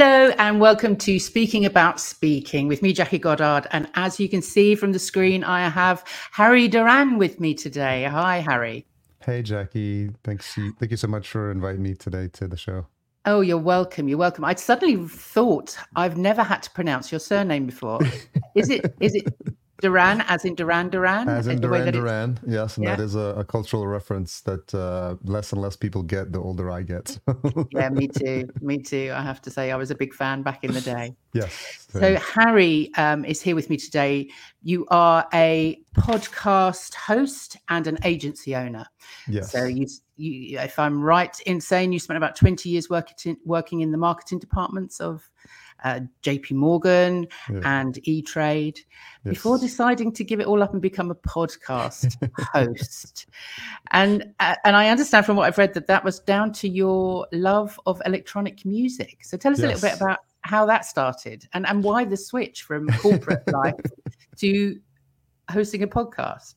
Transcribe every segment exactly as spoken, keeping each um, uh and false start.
Hello and welcome to Speaking About Speaking with me, Jackie Goddard. And as you can see from the screen, I have Harry Duran with me today. Hi, Harry. Hey, Jackie. Thanks. You, thank you so much for inviting me today to the show. Oh, you're welcome. You're welcome. I suddenly thought I've never had to pronounce your surname before. Is it is it Duran, as in Duran Duran? As in The way Duran that it's, Duran, yes, and yeah, that is a, a cultural reference that uh, less and less people get the older I get. yeah, me too. Me too. I have to say I was a big fan back in the day. Yes, So same. Harry um, is here with me today. You are a podcast host and an agency owner. So Yes, you, you, if I'm right in saying you spent about twenty years working working in the marketing departments of uh, J P Morgan yeah, and E-Trade before yes. deciding to give it all up and become a podcast host. And uh, and I understand from what I've read that that was down to your love of electronic music. So tell us a little bit Yes. about how that started and, and why the switch from corporate life to hosting a podcast.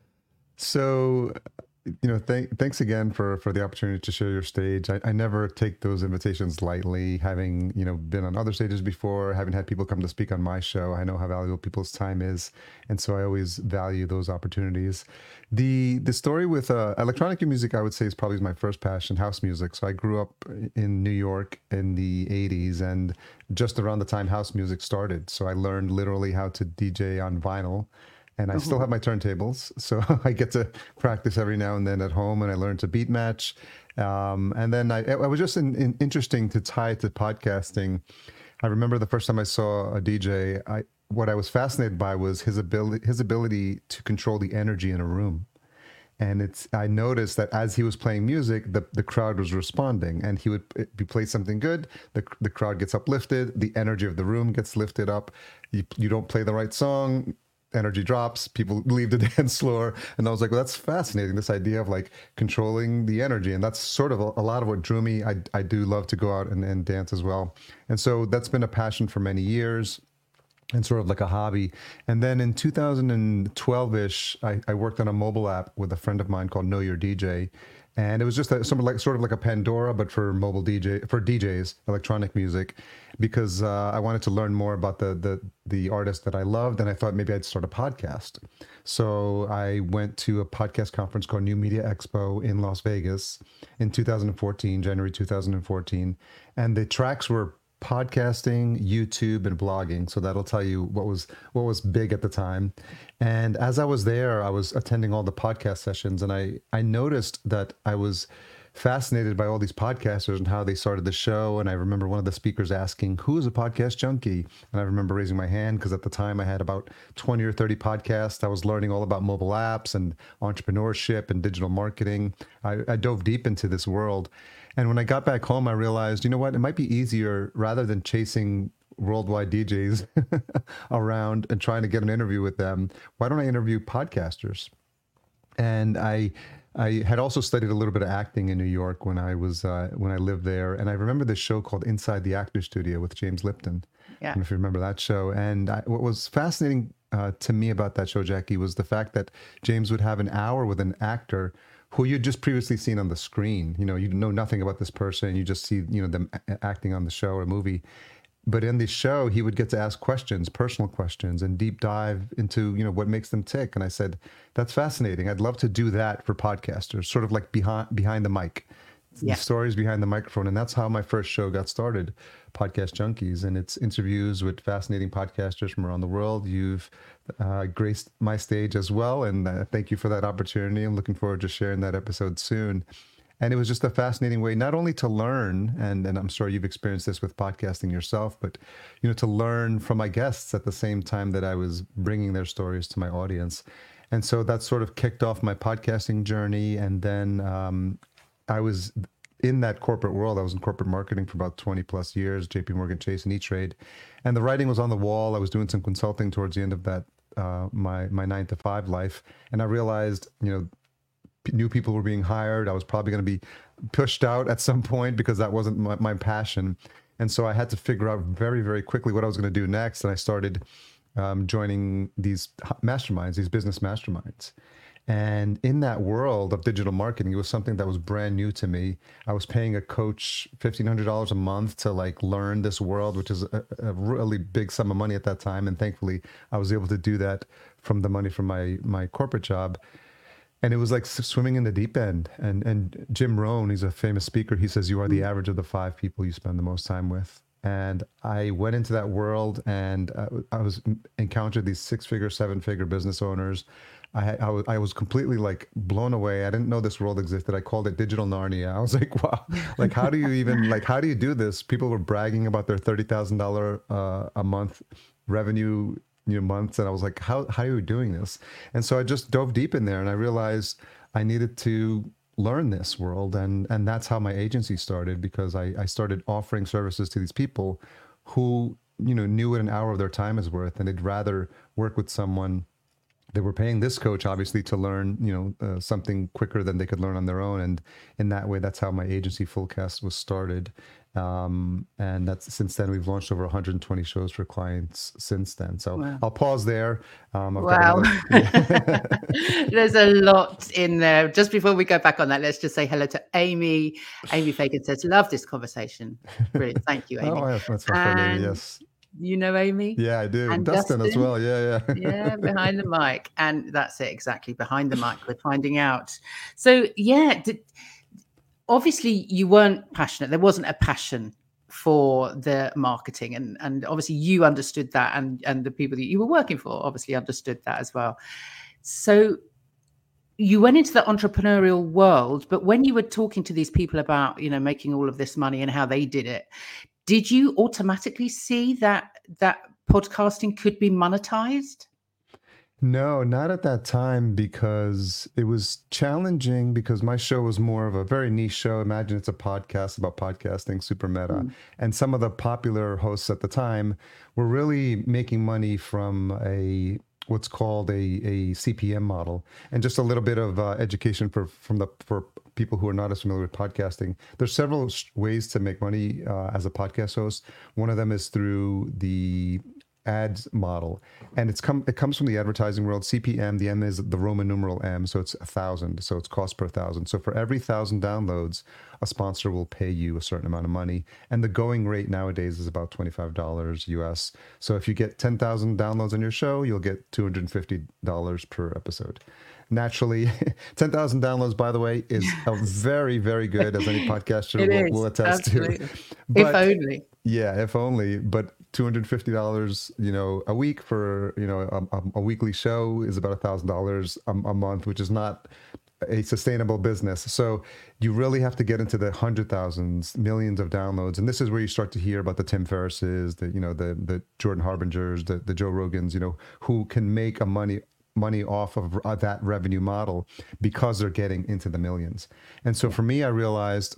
So, you know, thank, thanks again for for the opportunity to share your stage. I, I never take those invitations lightly. Having, you know, been on other stages before, having had people come to speak on my show, I know how valuable people's time is, and so I always value those opportunities. The the story with uh, electronic music, I would say, is probably my first passion, house music. So I grew up in New York in the eighties, and just around the time house music started. So I learned literally how to D J on vinyl, and I still Oh, have my turntables, so I get to practice every now and then at home, and I learned to beat match. Um, and then I, I was just in, in, interesting to tie it to podcasting. I remember the first time I saw a D J, I what I was fascinated by was his ability his ability to control the energy in a room. And it's I noticed that as he was playing music, the, the crowd was responding, and he would be play something good, the the crowd gets uplifted, the energy of the room gets lifted up. You you don't play the right song, energy drops, people leave the dance floor. And I was like, well, that's fascinating, this idea of like controlling the energy. And that's sort of a, a lot of what drew me. I, I do love to go out and, and dance as well. And so that's been a passion for many years and sort of like a hobby. And then in two thousand twelve-ish, I, I worked on a mobile app with a friend of mine called Know Your D J. And it was just a, sort of like sort of like a Pandora, but for mobile D J, for D Js, electronic music, because uh, I wanted to learn more about the the the artist that I loved, and I thought maybe I'd start a podcast. So I went to a podcast conference called New Media Expo in Las Vegas in two thousand fourteen, January two thousand fourteen, and the tracks were podcasting, YouTube, and blogging. So that'll tell you what was what was big at the time. And as I was there, I was attending all the podcast sessions, and I I noticed that I was fascinated by all these podcasters and how they started the show. And I remember one of the speakers asking, "Who is a podcast junkie?" And I remember raising my hand because at the time I had about twenty or thirty podcasts. I was learning all about mobile apps and entrepreneurship and digital marketing. I, I dove deep into this world. And when I got back home, I realized, you know what, it might be easier rather than chasing worldwide D Js around and trying to get an interview with them. Why don't I interview podcasters? And I I had also studied a little bit of acting in New York when I was uh, when I lived there, and I remember this show called Inside the Actor Studio with James Lipton. I yeah. don't know if you remember that show. And I, what was fascinating uh, to me about that show, Jackie, was the fact that James would have an hour with an actor who you'd just previously seen on the screen. You know, you know nothing about this person. You just see, you know, them a- acting on the show or movie. But in the show, he would get to ask questions, personal questions, and deep dive into, you know, what makes them tick. And I said, that's fascinating. I'd love to do that for podcasters, sort of like behind behind the mic, the Yeah. stories behind the microphone. And that's how my first show got started, Podcast Junkies. And it's interviews with fascinating podcasters from around the world. You've uh, graced my stage as well. And uh, thank you for that opportunity. I'm looking forward to sharing that episode soon. And it was just a fascinating way, not only to learn, and, and I'm sure you've experienced this with podcasting yourself, but, you know, to learn from my guests at the same time that I was bringing their stories to my audience. And so that sort of kicked off my podcasting journey. And then um, I was in that corporate world. I was in corporate marketing for about twenty plus years, J P Morgan Chase and E-Trade. And the writing was on the wall. I was doing some consulting towards the end of that, uh, my, my nine to five life. And I realized, you know, new people were being hired. I was probably going to be pushed out at some point because that wasn't my, my passion. And so I had to figure out very, very quickly what I was going to do next. And I started um, joining these masterminds, these business masterminds. And in that world of digital marketing, it was something that was brand new to me. I was paying a coach fifteen hundred dollars a month to like learn this world, which is a, a really big sum of money at that time. And thankfully, I was able to do that from the money from my my corporate job. And it was like swimming in the deep end. And and Jim Rohn, he's a famous speaker. He says, you are the average of the five people you spend the most time with. And I went into that world, and uh, I was encountered these six-figure, seven-figure business owners. I, I, was, I was completely like blown away. I didn't know this world existed. I called it digital Narnia. I was like, wow, like how do you even, like, how do you do this? People were bragging about their thirty thousand dollars uh, a month revenue, you know, months. And I was like, how, how are you doing this? And so I just dove deep in there, and I realized I needed to learn this world. And, and that's how my agency started, because I, I started offering services to these people who, you know, knew what an hour of their time is worth, and they'd rather work with someone. They were paying this coach obviously to learn, you know, uh, something quicker than they could learn on their own. And in that way, that's how my agency Fullcast was started. Um, and that's, since then we've launched over one hundred twenty shows for clients since then. So wow. I'll pause there. Um, I've wow. Another... There's a lot in there. Just before we go back on that, let's just say hello to Amy. Amy Fagan says, love this conversation. Brilliant. Thank you, Amy. Oh, yeah, that's my friend Amy, yes. You know Amy? Yeah, I do. And Dustin, Dustin as well. Yeah, yeah. Yeah, behind the mic. And that's it, exactly. Behind the mic, we're finding out. So, yeah, did, obviously you weren't passionate. There wasn't a passion for the marketing. And, and obviously you understood that, and, and the people that you were working for obviously understood that as well. So you went into the entrepreneurial world, but when you were talking to these people about, you know, making all of this money and how they did it, did you automatically see that that podcasting could be monetized? No, not at that time, because it was challenging, because my show was more of a very niche show. Imagine it's a podcast about podcasting, super meta. Mm. And some of the popular hosts at the time were really making money from a what's called a, a C P M model. And just a little bit of uh, education for from the for people who are not as familiar with podcasting. There's several ways to make money uh, as a podcast host. One of them is through the ads model, and it's come it comes from the advertising world. C P M, the M is the Roman numeral M, so it's a thousand, so it's cost per thousand. So for every thousand downloads, a sponsor will pay you a certain amount of money, and the going rate nowadays is about twenty-five dollars U S. So if you get ten thousand downloads on your show, you'll get two hundred fifty dollars per episode. Naturally, ten thousand downloads, by the way, is a very, very good, as any podcaster will, will attest absolutely. to. But, if only. Yeah, if only. But two hundred fifty dollars, you know, a week for, you know, a, a weekly show is about one thousand dollars a, a month, which is not a sustainable business. So you really have to get into the hundred thousands, millions of downloads. And this is where you start to hear about the Tim Ferrisses, the, you know, the, the Jordan Harbingers, the, the Joe Rogans, you know, who can make a money money off of uh, that revenue model because they're getting into the millions. And so for me, I realized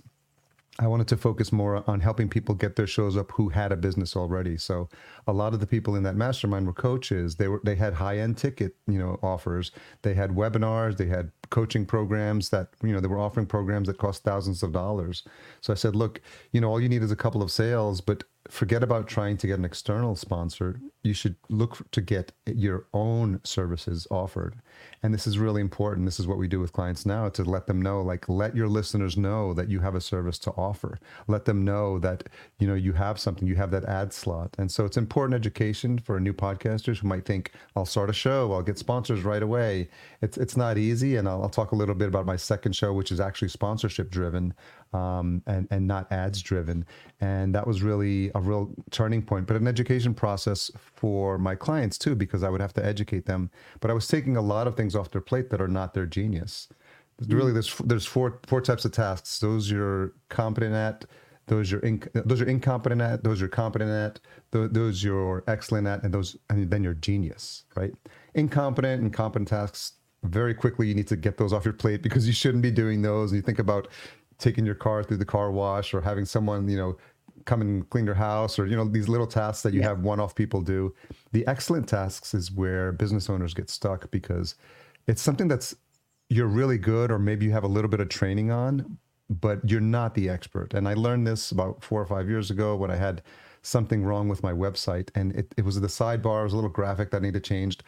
I wanted to focus more on helping people get their shows up who had a business already. So a lot of the people in that mastermind were coaches. They were they had high-end ticket, you know, offers. They had webinars, they had coaching programs that, you know, they were offering programs that cost thousands of dollars. So I said, look, you know, all you need is a couple of sales, but forget about trying to get an external sponsor. You should look to get your own services offered. And this is really important. This is what we do with clients now, to let them know, like, let your listeners know that you have a service to offer. Let them know that, you know, you have something, you have that ad slot. And so it's important education for new podcasters who might think, I'll start a show, I'll get sponsors right away. It's it's not easy. And I'll, I'll talk a little bit about my second show, which is actually sponsorship driven. Um, and, and not ads driven. And that was really a real turning point, but an education process for my clients too, because I would have to educate them. But I was taking a lot of things off their plate that are not their genius. Mm-hmm. Really, there's there's four four types of tasks. Those you're competent at, those you're inc- those you're incompetent at, those you're competent at, th- those you're excellent at, and those and then you're genius, right? Incompetent and competent tasks, very quickly you need to get those off your plate, because you shouldn't be doing those. And you think about taking your car through the car wash, or having someone, you know, come and clean your house, or, you know, these little tasks that you yeah. have one-off people do. The excellent tasks is where business owners get stuck, because it's something that's you're really good, or maybe you have a little bit of training on, but you're not the expert. And I learned this about four or five years ago when I had something wrong with my website, and it, it was the sidebar, it was a little graphic that needed changed.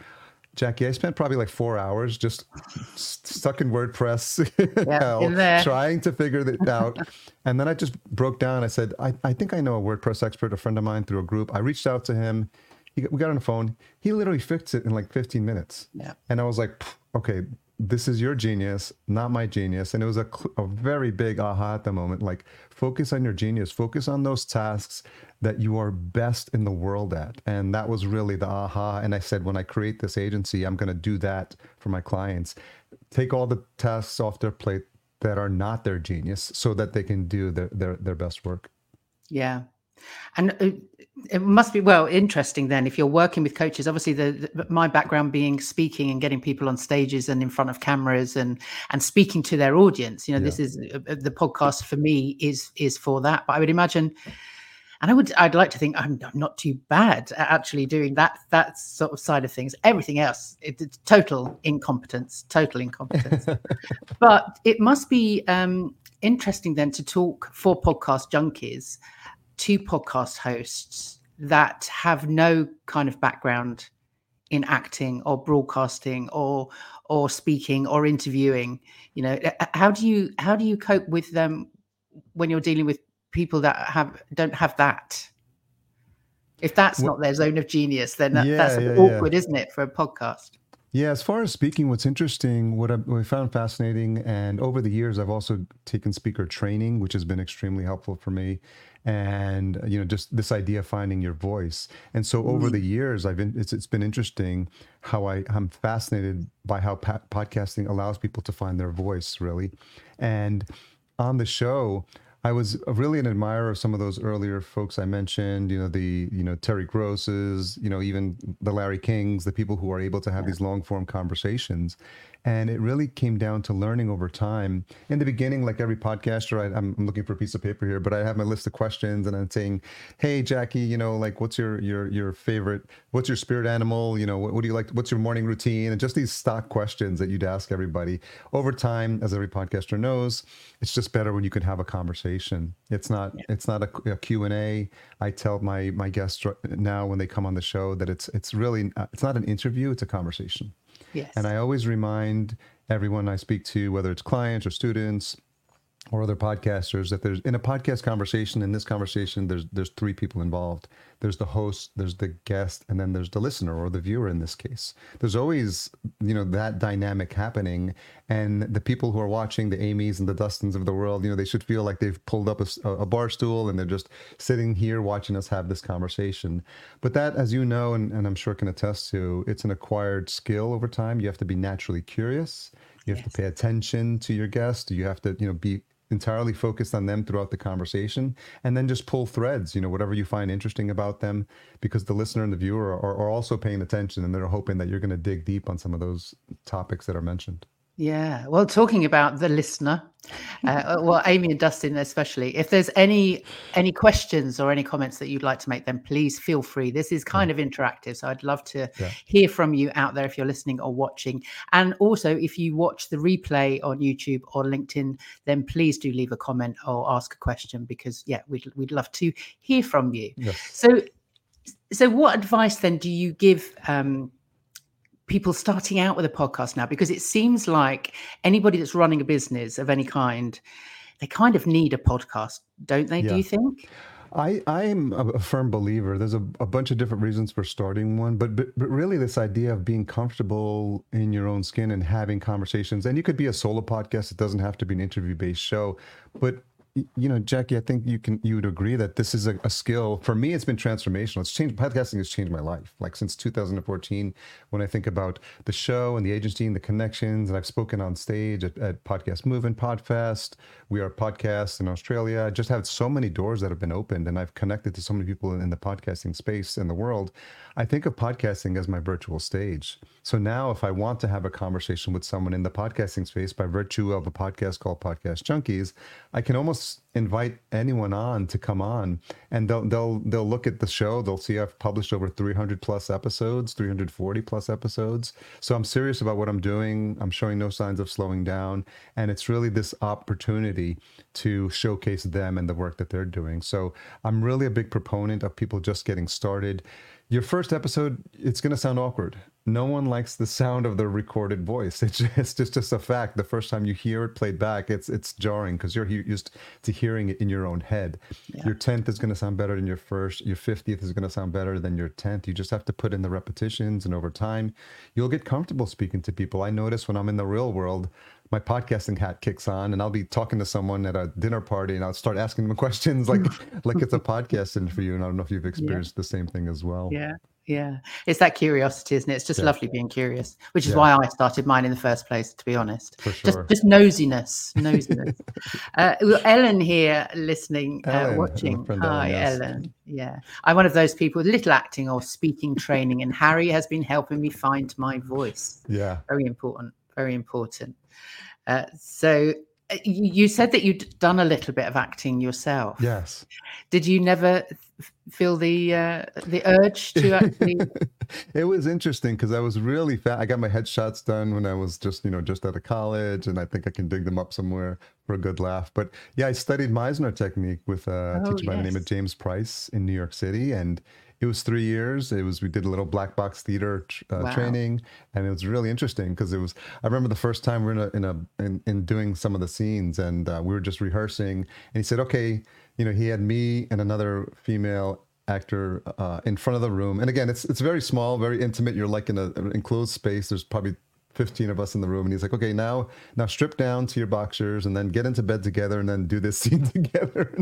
Jackie, I spent probably like four hours just stuck in WordPress Yeah, hell, in there. trying to figure it out. And then I just broke down. I said, I, I think I know a WordPress expert, a friend of mine through a group. I reached out to him. He, we got on the phone. He literally fixed it in like fifteen minutes. Yeah. And I was like, okay, this is your genius, not my genius. And it was a, a very big aha at the moment. Like, focus on your genius, focus on those tasks that you are best in the world at. And that was really the aha. And I said, when I create this agency, I'm going to do that for my clients. Take all the tasks off their plate that are not their genius so that they can do their, their, their best work. Yeah. And uh, it must be, well, interesting then if you're working with coaches. Obviously, the, the my background being speaking and getting people on stages and in front of cameras and and speaking to their audience. You know, yeah. This is uh, the podcast for me is is for that. But I would imagine, and I would I'd like to think I'm, I'm not too bad at actually doing that that sort of side of things. Everything else, it, it's total incompetence, total incompetence. But it must be um, interesting then to talk for Podcast Junkies to podcast hosts that have no kind of background in acting or broadcasting or or speaking or interviewing. You know, how do you how do you cope with them when you're dealing with people that have don't have that? If that's well, not their zone of genius, then that, yeah, that's yeah, awkward, yeah. Isn't it, for a podcast? Yeah, as far as speaking, what's interesting, what, I, what I found fascinating, and over the years, I've also taken speaker training, which has been extremely helpful for me. And, you know, just this idea of finding your voice. And so over mm-hmm. the years, I've been, it's, it's been interesting how I, I'm fascinated by how pa- podcasting allows people to find their voice, really. And on the show, I was really an admirer of some of those earlier folks I mentioned, you know, the, you know, Terry Grosses, you know, even the Larry Kings, the people who are able to have yeah. these long form conversations. And it really came down to learning over time. In the beginning, like every podcaster, I, I'm looking for a piece of paper here, but I have my list of questions and I'm saying, hey, Jackie, you know, like, what's your, your, your favorite, what's your spirit animal? You know, what, what do you like? What's your morning routine? And just these stock questions that you'd ask everybody. Over time, as every podcaster knows, it's just better when you can have a conversation. It's not, yeah. it's not a, a Q and A. I tell my, my guests now when they come on the show that it's, it's really, it's not an interview, it's a conversation. Yes. And I always remind everyone I speak to, whether it's clients or students or other podcasters, that there's in a podcast conversation, in this conversation, there's there's three people involved. There's the host, there's the guest, and then there's the listener or the viewer in this case. There's always, you know, that dynamic happening. And the people who are watching, the Amy's and the Dustins of the world, you know, they should feel like they've pulled up a, a bar stool and they're just sitting here watching us have this conversation. But that, as you know, and, and I'm sure can attest to, it's an acquired skill over time. You have to be naturally curious. You have yes. to pay attention to your guest. You have to, you know, be entirely focused on them throughout the conversation, and then just pull threads, you know, whatever you find interesting about them, because the listener and the viewer are, are also paying attention and they're hoping that you're going to dig deep on some of those topics that are mentioned. Yeah. Well, talking about the listener, uh, well, Amy and Dustin especially, if there's any any questions or any comments that you'd like to make, then please feel free. This is kind yeah. of interactive, so I'd love to yeah. hear from you out there if you're listening or watching. And also, if you watch the replay on YouTube or LinkedIn, then please do leave a comment or ask a question, because, yeah, we'd, we'd love to hear from you. Yes. So, so what advice then do you give um people starting out with a podcast now? Because it seems like anybody that's running a business of any kind, they kind of need a podcast, don't they? Yeah. Do you think? I, I'm a firm believer. There's a, a bunch of different reasons for starting one, but, but but really this idea of being comfortable in your own skin and having conversations. And you could be a solo podcast. It doesn't have to be an interview-based show. But you know, Jackie, I think you can you would agree that this is a, a skill. For me, it's been transformational. It's changed. Podcasting has changed my life. Like since two thousand fourteen, when I think about the show and the agency and the connections, and I've spoken on stage at, at Podcast Movement, Podfest. We are podcasts in Australia. I just have so many doors that have been opened, and I've connected to so many people in the podcasting space in the world. I think of podcasting as my virtual stage. So now if I want to have a conversation with someone in the podcasting space by virtue of a podcast called Podcast Junkies, I can almost invite anyone on to come on, and they'll they'll they'll look at the show. They'll see I've published over three hundred plus episodes, three hundred forty plus episodes. So I'm serious about what I'm doing. I'm showing no signs of slowing down, and it's really this opportunity to showcase them and the work that they're doing. So I'm really a big proponent of people just getting started. Your first episode, it's going to sound awkward. No one likes the sound of the recorded voice. It's just, it's just, just a fact. The first time you hear it played back, it's it's jarring because you're he- used to hearing it in your own head. Yeah. Your tenth is going to sound better than your first. Your fiftieth is going to sound better than your tenth. You just have to put in the repetitions, and over time, you'll get comfortable speaking to people. I notice when I'm in the real world, my podcasting hat kicks on, and I'll be talking to someone at a dinner party, and I'll start asking them questions like like it's a podcast interview. And I don't know if you've experienced yeah. the same thing as well. Yeah, yeah. It's that curiosity, isn't it? It's just yeah. lovely being curious, which is yeah. why I started mine in the first place, to be honest. For sure. Just, just nosiness, nosiness. uh, Ellen here, listening, Ellen, uh, watching. Hi, yes. Ellen. Yeah, I'm one of those people with little acting or speaking training, and Harry has been helping me find my voice. Yeah, very important. Very important. Uh, so uh, you, you said that you'd done a little bit of acting yourself. Yes. Did you never f- feel the uh, the urge to actually? It was interesting because I was really fat. I got my headshots done when I was just, you know, just out of college, and I think I can dig them up somewhere for a good laugh. But yeah, I studied Meisner technique with a Oh, teacher by the name yes. of James Price in New York City, and it was three years. It was we did a little black box theater uh, Wow. training, and it was really interesting because it was. I remember the first time we were in a in a in, in doing some of the scenes, and uh, we were just rehearsing, and he said, "Okay, you know," he had me and another female actor uh, in front of the room, and again, it's it's very small, very intimate. You're like in a, an enclosed space. There's probably fifteen of us in the room, and he's like, "Okay, now now strip down to your boxers, and then get into bed together, and then do this scene together."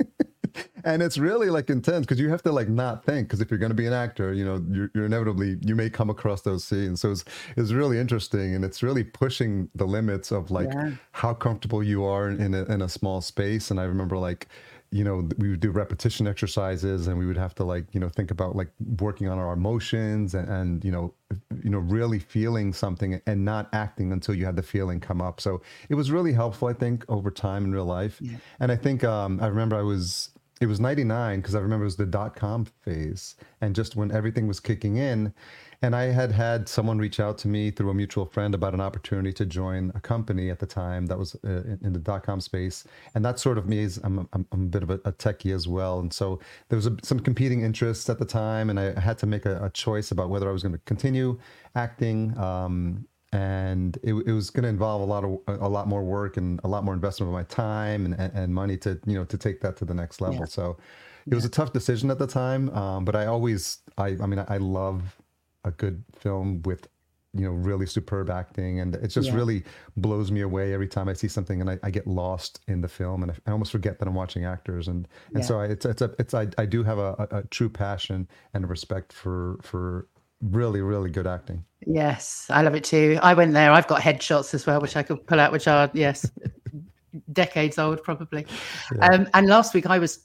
And it's really like intense because you have to like not think, because if you're going to be an actor, you know, you're, you're inevitably, you may come across those scenes. So it's, it's really interesting, and it's really pushing the limits of like Yeah. how comfortable you are in a, in a small space. And I remember like, you know, we would do repetition exercises, and we would have to like, you know, think about like working on our emotions and, and you know, you know, really feeling something and not acting until you had the feeling come up. So it was really helpful, I think, over time in real life. Yeah. And I think um, I remember I was, it was ninety-nine because I remember it was the dot-com phase, and just when everything was kicking in, and I had had someone reach out to me through a mutual friend about an opportunity to join a company at the time that was uh, in, in the dot-com space. And that sort of me is, I'm, I'm, I'm a bit of a, a techie as well. And so there was a, some competing interests at the time, and I had to make a, a choice about whether I was going to continue acting. Um, and it, it was going to involve a lot of a lot more work and a lot more investment of my time and, and money to, you know, to take that to the next level. Yeah. So it was a tough decision at the time. Um, but I always, I, I mean, I love a good film with, you know, really superb acting, and it just Yeah. really blows me away every time I see something, and I, I get lost in the film, and I, I almost forget that I'm watching actors, and and Yeah. so I, it's it's a it's I, I do have a, a, a true passion and a respect for for really really good acting. Yes, I love it too. I went there. I've got headshots as well, which I could pull out, which are, yes, decades old probably. Yeah. Um, and last week I was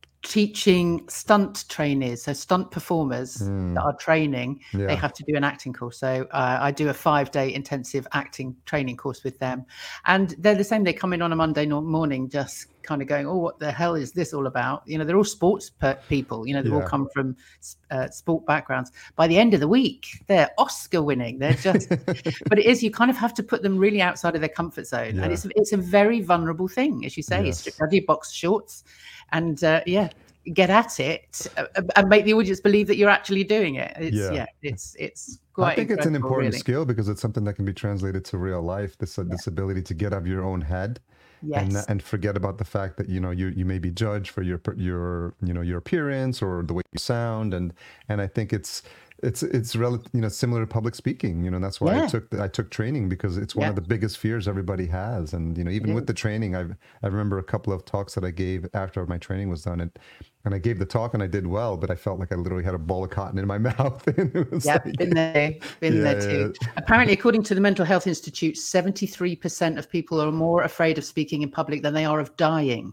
teaching stunt trainees, so stunt performers Mm. that are training. Yeah. They have to do an acting course. So uh, I do a five-day intensive acting training course with them, and they're the same. They come in on a Monday no- morning, just kind of going, "Oh, what the hell is this all about?" You know, they're all sports per- people. You know, they've Yeah. all come from uh, sport backgrounds. By the end of the week, they're Oscar winning. They're just, but it is, you kind of have to put them really outside of their comfort zone, Yeah. and it's it's a very vulnerable thing, as you say. Yes. Strip down your box shorts, and uh, yeah. get at it uh, and make the audience believe that you're actually doing it. It's yeah, Yeah. it's it's quite I think it's an incredible, important really. skill because it's something that can be translated to real life. This uh, this ability to get out of your own head. Yes. And, and forget about the fact that, you know, you, you may be judged for your your you know your appearance or the way you sound, and and I think it's it's it's rel- you know similar to public speaking, you know, and that's why Yeah. I took the, I took training, because it's one Yeah. of the biggest fears everybody has. And you know, even It with is. the training, I I remember a couple of talks that I gave after my training was done, and and I gave the talk and I did well, but I felt like I literally had a ball of cotton in my mouth. And it was Yeah, like, been there, been Yeah, there yeah, too. Apparently, according to the Mental Health Institute, seventy-three percent of people are more afraid of speaking in public than they are of dying,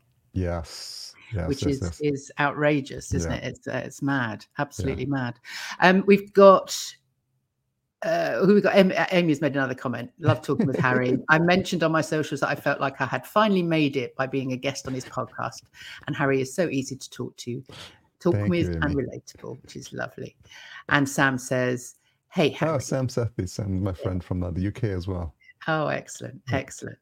yes, yes, which yes, is yes. is outrageous, isn't Yeah. it? It's uh, it's mad, absolutely mad. Um, we've got Uh, who we got? Amy, Amy's made another comment. Love talking with Harry. I mentioned on my socials that I felt like I had finally made it by being a guest on his podcast. And Harry is so easy to talk to, talk Thank with you, and Amy. relatable, which is lovely. And Sam says, hey, Harry. Oh, Sam Sethi, Sam, my friend from uh, the U K as well. Oh, excellent. Excellent.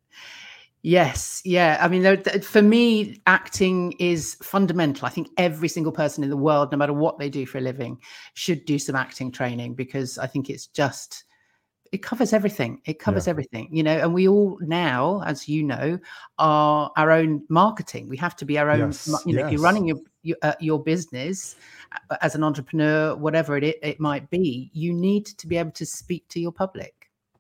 Yes. Yeah. I mean, there, for me, acting is fundamental. I think every single person in the world, no matter what they do for a living, should do some acting training, because I think it's just, it covers everything. It covers Yeah. everything, you know, and we all now, as you know, are our own marketing. We have to be our own, Yes, you know, yes. if you're running your, your, uh, your business uh, as an entrepreneur, whatever it, it might be, you need to be able to speak to your public.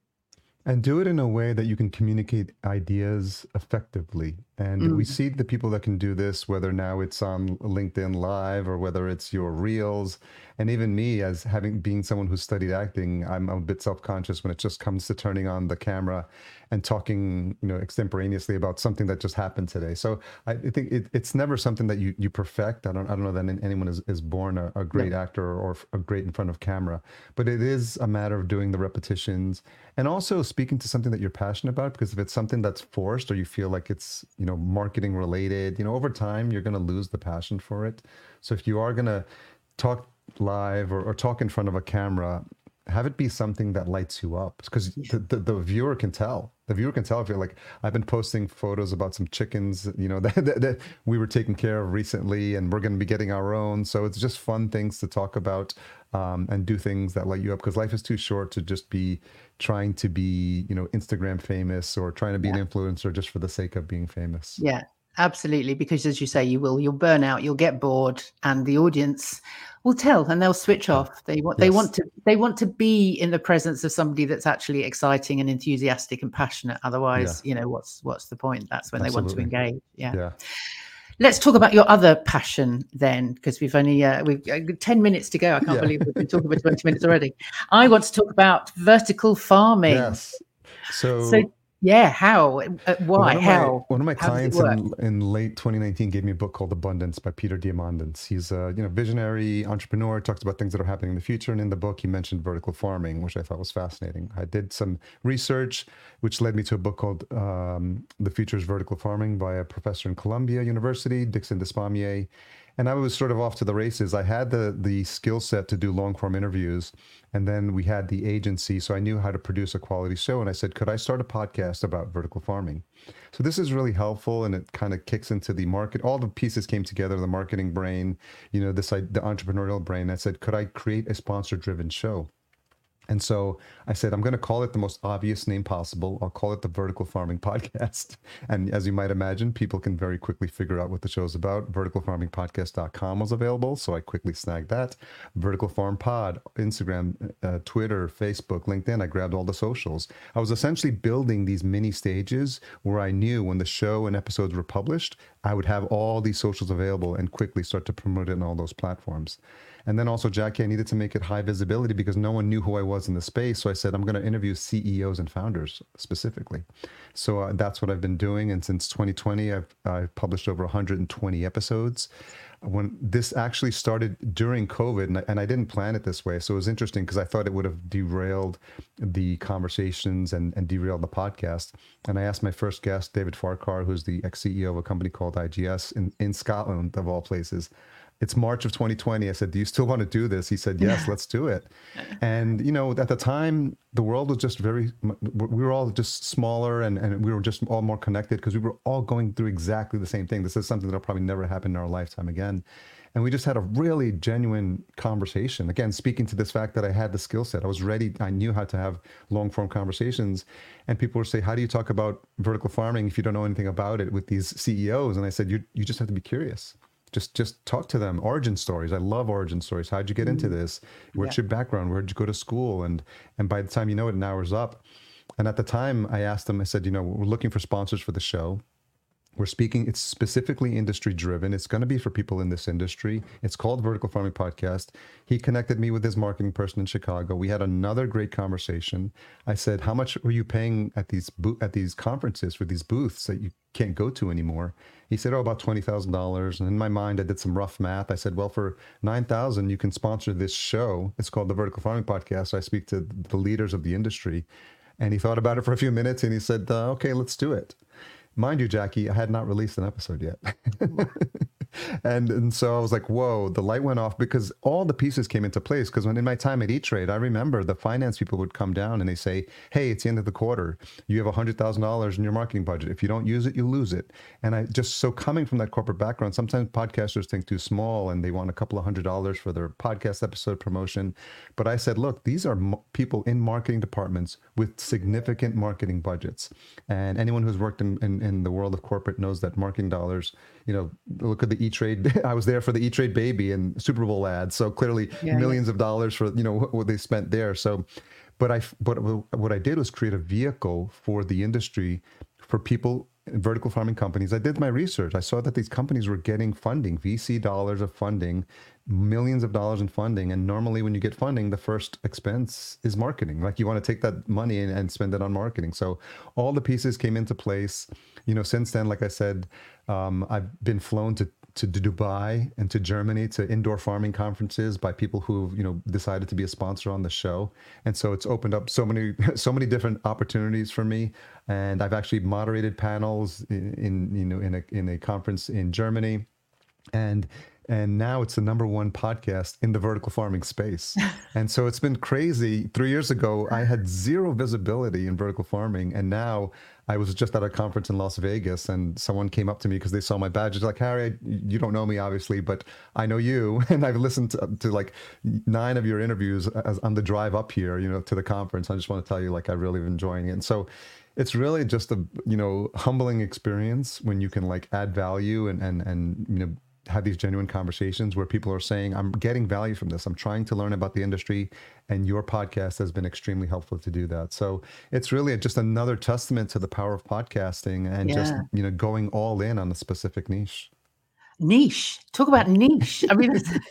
And do it in a way that you can communicate ideas effectively. And Mm. we see the people that can do this, whether now it's on LinkedIn Live or whether it's your reels. And even me, as having being someone who studied acting, I'm a bit self-conscious when it just comes to turning on the camera and talking, you know, extemporaneously about something that just happened today. So I think it, it's never something that you you perfect. I don't I don't know that anyone is, is born a, a great Yeah. actor or a great in front of camera, but it is a matter of doing the repetitions and also speaking to something that you're passionate about. Because if it's something that's forced or you feel like it's, you know, marketing related, you know, over time you're going to lose the passion for it. So if you are going to talk live or, or talk in front of a camera, have it be something that lights you up, because the, the, the viewer can tell. The viewer can tell if you're like, I've been posting photos about some chickens, you know, that, that, that we were taking care of recently, and we're going to be getting our own. So it's just fun things to talk about um, and do things that light you up, because life is too short to just be trying to be, you know, Instagram famous or trying to be Yeah. an influencer just for the sake of being famous. Yeah, absolutely. Because as you say, you will, you'll burn out, you'll get bored, and the audience will tell, and they'll switch off. They want, Yes. they want to, they want to be in the presence of somebody that's actually exciting and enthusiastic and passionate. Otherwise, Yeah. you know, what's, what's the point? That's when Absolutely. they want to engage. Yeah. Yeah. Let's talk about your other passion then, because we've only uh, we've got ten minutes to go. I can't Yeah. believe we've been talking for twenty minutes already. I want to talk about vertical farming. Yes. So, So yeah, how? Uh, why? one of how? my one of my How does it clients work? in, in late twenty nineteen gave me a book called Abundance by Peter Diamandis. He's a you know visionary entrepreneur, talks about things that are happening in the future. And in the book, he mentioned vertical farming, which I thought was fascinating. I did some research, which led me to a book called um, The Future is Vertical Farming by a professor in Columbia University, Dixon Despommier. And I was sort of off to the races. I had the the skill set to do long form interviews, and then we had the agency, so I knew how to produce a quality show. And I said, could I start a podcast about vertical farming? So this is really helpful, and it kind of kicks into the market. All the pieces came together: the marketing brain, you know, this the entrepreneurial brain. I said, could I create a sponsor driven show? And so I said, I'm going to call it the most obvious name possible. I'll call it the Vertical Farming Podcast. And as you might imagine, people can very quickly figure out what the show's about. vertical farming podcast dot com was available, so I quickly snagged that. Vertical Farm Pod, Instagram, uh, Twitter, Facebook, LinkedIn. I grabbed all the socials. I was essentially building these mini stages where I knew when the show and episodes were published, I would have all these socials available and quickly start to promote it on all those platforms. And then also, Jackie, I needed to make it high visibility because no one knew who I was in the space. So I said, I'm going to interview C E Os and founders specifically. So uh, that's what I've been doing. And since twenty twenty, I've, I've published over one hundred twenty episodes. When this actually started during COVID, and I, and I didn't plan it this way. So it was interesting because I thought it would have derailed the conversations and, and derailed the podcast. And I asked my first guest, David Farquhar, who's the ex-C E O of a company called I G S in, in Scotland, of all places. It's March of twenty twenty. I said, do you still want to do this? He said, yes, let's do it. And, you know, at the time, the world was just very, we were all just smaller, and, and we were just all more connected because we were all going through exactly the same thing. This is something that'll probably never happen in our lifetime again. And we just had a really genuine conversation. Again, speaking to this fact that I had the skill set, I was ready. I knew how to have long form conversations. And people would say, how do you talk about vertical farming if you don't know anything about it with these C E Os? And I said, you, you just have to be curious. Just just talk to them. Origin stories. I love origin stories. How'd you get into this? What's Yeah. your background? Where'd you go to school? And and by the time you know it, an hour's up. And at the time, I asked them, I said, you know, we're looking for sponsors for the show. We're speaking, it's specifically industry driven. It's going to be for people in this industry. It's called Vertical Farming Podcast. He connected me with his marketing person in Chicago. We had another great conversation. I said, how much were you paying at these bo- at these conferences for these booths that you can't go to anymore? He said, oh, about twenty thousand dollars. And in my mind, I did some rough math. I said, well, for nine thousand dollars, you can sponsor this show. It's called the Vertical Farming Podcast. I speak to the leaders of the industry. And he thought about it for a few minutes and he said, uh, okay, let's do it. Mind you, Jackie, I had not released an episode yet. and and so I was like, whoa, the light went off because all the pieces came into place. Because when in my time at E-Trade, I remember the finance people would come down and they say, hey, it's the end of the quarter. You have one hundred thousand dollars in your marketing budget. If you don't use it, you lose it. And I just, so coming from that corporate background, sometimes podcasters think too small and they want a couple of hundred dollars for their podcast episode promotion. But I said, look, these are mo- people in marketing departments with significant marketing budgets. And anyone who's worked in, in, in the world of corporate knows that marketing dollars, you know, look at the E-Trade. I was there for the E-Trade baby and Super Bowl ads. So clearly yeah, millions yeah. of dollars for, you know, what, what they spent there. So, but I, but what I did was create a vehicle for the industry for people, vertical farming companies. I did my research. I saw that these companies were getting funding, V C dollars of funding, millions of dollars in funding. And normally when you get funding, the first expense is marketing. Like you want to take that money and, and spend it on marketing. So all the pieces came into place. You know, since then, like I said, um, I've been flown to to Dubai and to Germany to indoor farming conferences by people who've, you know, decided to be a sponsor on the show. And so it's opened up so many, so many different opportunities for me. And I've actually moderated panels in, in you know, in a, in a conference in Germany. And And now it's the number one podcast in the vertical farming space. And so it's been crazy. Three years ago, I had zero visibility in vertical farming. And now I was just at a conference in Las Vegas and someone came up to me because they saw my badge. It's like, Harry, you don't know me, obviously, but I know you. And I've listened to, to like nine of your interviews as on the drive up here, you know, to the conference. I just want to tell you, like, I really been enjoying it. And so it's really just a, you know, humbling experience when you can like add value and, and, and, you know, have these genuine conversations where people are saying, I'm getting value from this. I'm trying to learn about the industry, and your podcast has been extremely helpful to do that. So it's really just another testament to the power of podcasting and yeah. just, you know, going all in on a specific niche. Niche. Talk about niche. I mean, that's,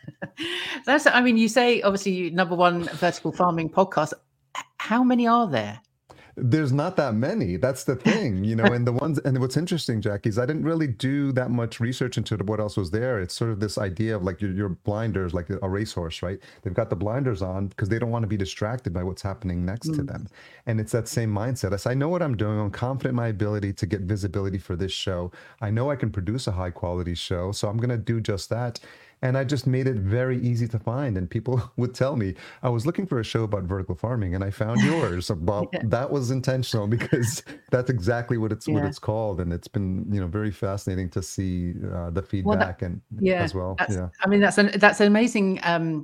that's, I mean, you say obviously number one vertical farming podcast. How many are there? There's not that many. That's the thing, you know, and the ones, and what's interesting, Jackie, is I didn't really do that much research into what else was there. It's sort of this idea of like your, your blinders, like a racehorse, right? They've got the blinders on because they don't want to be distracted by what's happening next mm. to them. And it's that same mindset. I say, I know what I'm doing. I'm confident in my ability to get visibility for this show. I know I can produce a high quality show. So I'm going to do just that. And I just made it very easy to find. And people would tell me, I was looking for a show about vertical farming and I found yours. Well, yeah. that was intentional because that's exactly what it's yeah. what it's called. And it's been, you know, very fascinating to see uh, the feedback well, that, and yeah, as well. Yeah. I mean, that's an, that's an amazing um,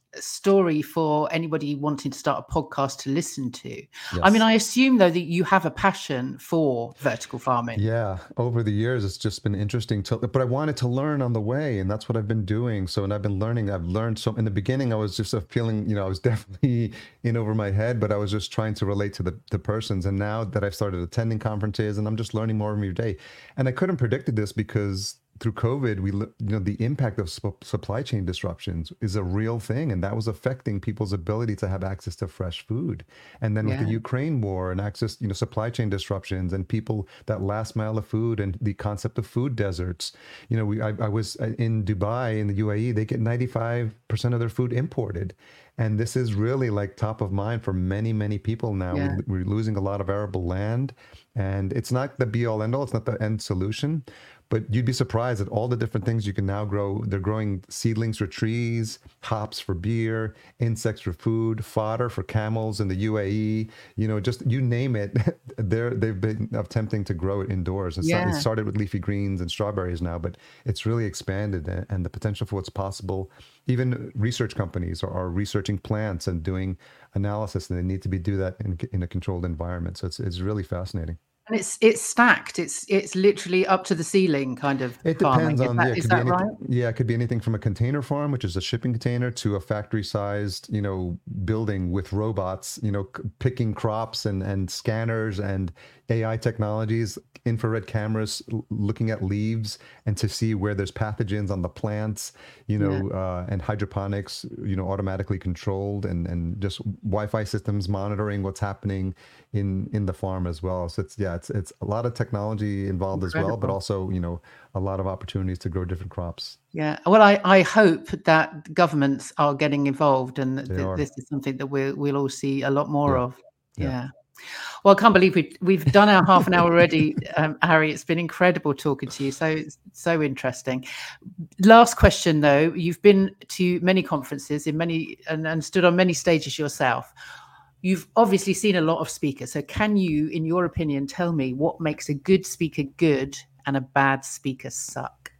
story for anybody wanting to start a podcast to listen to. Yes. I mean, I assume though that you have a passion for vertical farming. Yeah, over the years it's just been interesting to, but I wanted to learn on the way, and that's what I've been doing. So, and I've been learning. I've learned so. In the beginning, I was just a feeling, you know, I was definitely in over my head, but I was just trying to relate to the the persons. And now that I've started attending conferences, and I'm just learning more every day, and I couldn't predict this because through COVID, we, you know, the impact of supply chain disruptions is a real thing. And that was affecting people's ability to have access to fresh food. And then yeah. with the Ukraine war and access, you know, supply chain disruptions and people, that last mile of food and the concept of food deserts. You know, we, I, I was in Dubai in the U A E, they get ninety-five percent of their food imported. And this is really like top of mind for many, many people now. Yeah. We, we're losing a lot of arable land, and it's not the be all end all. It's not the end solution. But you'd be surprised at all the different things you can now grow. They're growing seedlings for trees, hops for beer, insects for food, fodder for camels in the U A E. You know, just you name it. They're, they've been attempting to grow it indoors. It's yeah. not, it started with leafy greens and strawberries now, but it's really expanded, and, and the potential for what's possible. Even research companies are, are researching plants and doing analysis, and they need to be do that in, in a controlled environment. So it's it's really fascinating. And it's it's stacked. It's it's literally up to the ceiling kind of It farming. depends Is on, that, yeah, it is could be that anything. right? Yeah, it could be anything from a container farm, which is a shipping container, to a factory-sized, you know, building with robots, you know, c- picking crops and and scanners and A I technologies, infrared cameras l- looking at leaves and to see where there's pathogens on the plants, you Yeah, know, uh, and hydroponics, you know, automatically controlled, and and just Wi-Fi systems monitoring what's happening in in the farm as well. So it's, yeah, it's it's a lot of technology involved as well, but incredible. also, you know, a lot of opportunities to grow different crops. Yeah. Well, I, I hope that governments are getting involved and that They th- are. this is something that we'll, we'll all see a lot more Yeah. of. Yeah. Yeah. Well, I can't believe we've, we've done our half an hour already, um, Harry. It's been incredible talking to you. So, so interesting. Last question, though. You've been to many conferences in many and, and stood on many stages yourself. You've obviously seen a lot of speakers. So can you, in your opinion, tell me what makes a good speaker good and a bad speaker suck?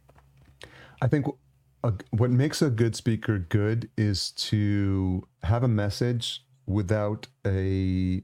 I think a, what makes a good speaker good is to have a message without a,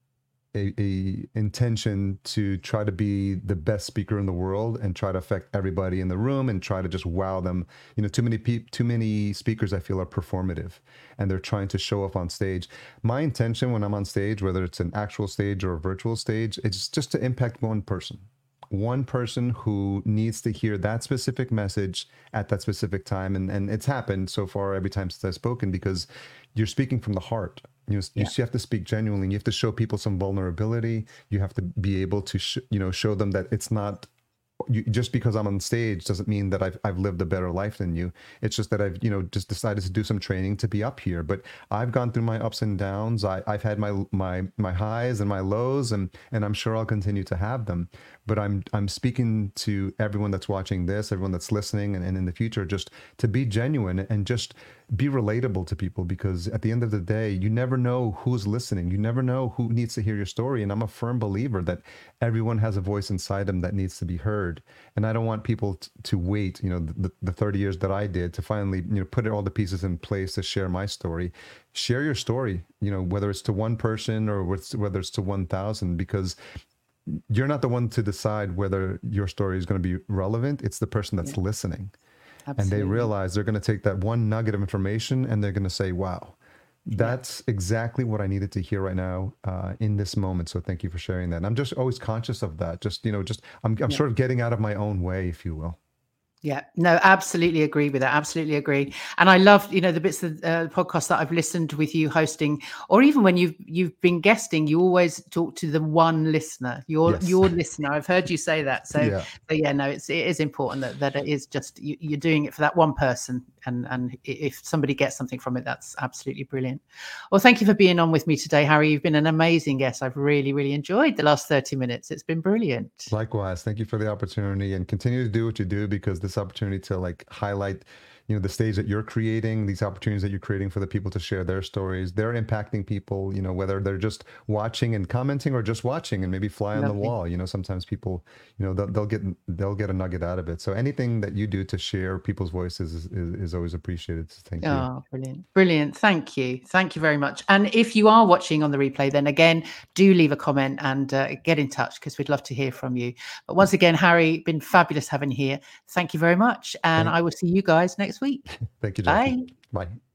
a a intention to try to be the best speaker in the world and try to affect everybody in the room and try to just wow them. You know, too many people, too many speakers I feel are performative and they're trying to show off on stage. My intention when I'm on stage, whether it's an actual stage or a virtual stage, it's just to impact one person. One person who needs to hear that specific message at that specific time. And, and it's happened so far every time since I've spoken, because you're speaking from the heart. You know, you Yeah. have to speak genuinely. You have to show people some vulnerability. You have to be able to, sh- you know, show them that it's not, you, just because I'm on stage doesn't mean that I've I've lived a better life than you. It's just that I've, you know, just decided to do some training to be up here. But I've gone through my ups and downs. I, I've had my my my highs and my lows, and and I'm sure I'll continue to have them. But I'm I'm speaking to everyone that's watching this, everyone that's listening, and, and in the future, just to be genuine and just be relatable to people, because at the end of the day, you never know who's listening. You never know who needs to hear your story. And I'm a firm believer that everyone has a voice inside them that needs to be heard. And I don't want people t- to wait, you know, the, the thirty years that I did to finally, you know, put all the pieces in place to share my story. Share your story, you know, whether it's to one person or whether it's to one thousand, because you're not the one to decide whether your story is going to be relevant. It's the person that's Yeah. listening. Absolutely. And they realize they're going to take that one nugget of information and they're going to say, wow, that's yeah. exactly what I needed to hear right now uh, in this moment. So thank you for sharing that. And I'm just always conscious of that. Just, you know, just I'm, I'm yeah. sort of getting out of my own way, if you will. Yeah, no, absolutely agree with that. Absolutely agree. And I love, you know, the bits of uh, the podcast that I've listened with you hosting, or even when you've you've been guesting, you always talk to the one listener, your yes. your listener. I've heard you say that. So yeah, so yeah no, it's it is important that, that it is just you, you're doing it for that one person, and and if somebody gets something from it, that's absolutely brilliant. Well, thank you for being on with me today, Harry. You've been an amazing guest. I've really really enjoyed the last thirty minutes. It's been brilliant. Likewise, thank you for the opportunity, and continue to do what you do, because this opportunity to like highlight, you know, the stage that you're creating, these opportunities that you're creating for the people to share their stories. They're impacting people, you know, whether they're just watching and commenting or just watching and maybe fly on Lovely. the wall. You know, sometimes people, you know, they'll, they'll get they'll get a nugget out of it. So anything that you do to share people's voices is, is, is always appreciated. So thank you. Oh, brilliant. Brilliant. Thank you. Thank you very much. And if you are watching on the replay, then again, do leave a comment and uh, get in touch, because we'd love to hear from you. But once again, Harry, been fabulous having you here. Thank you very much. And thank I will see you guys next week. Thank you, Jackie. Bye. Bye.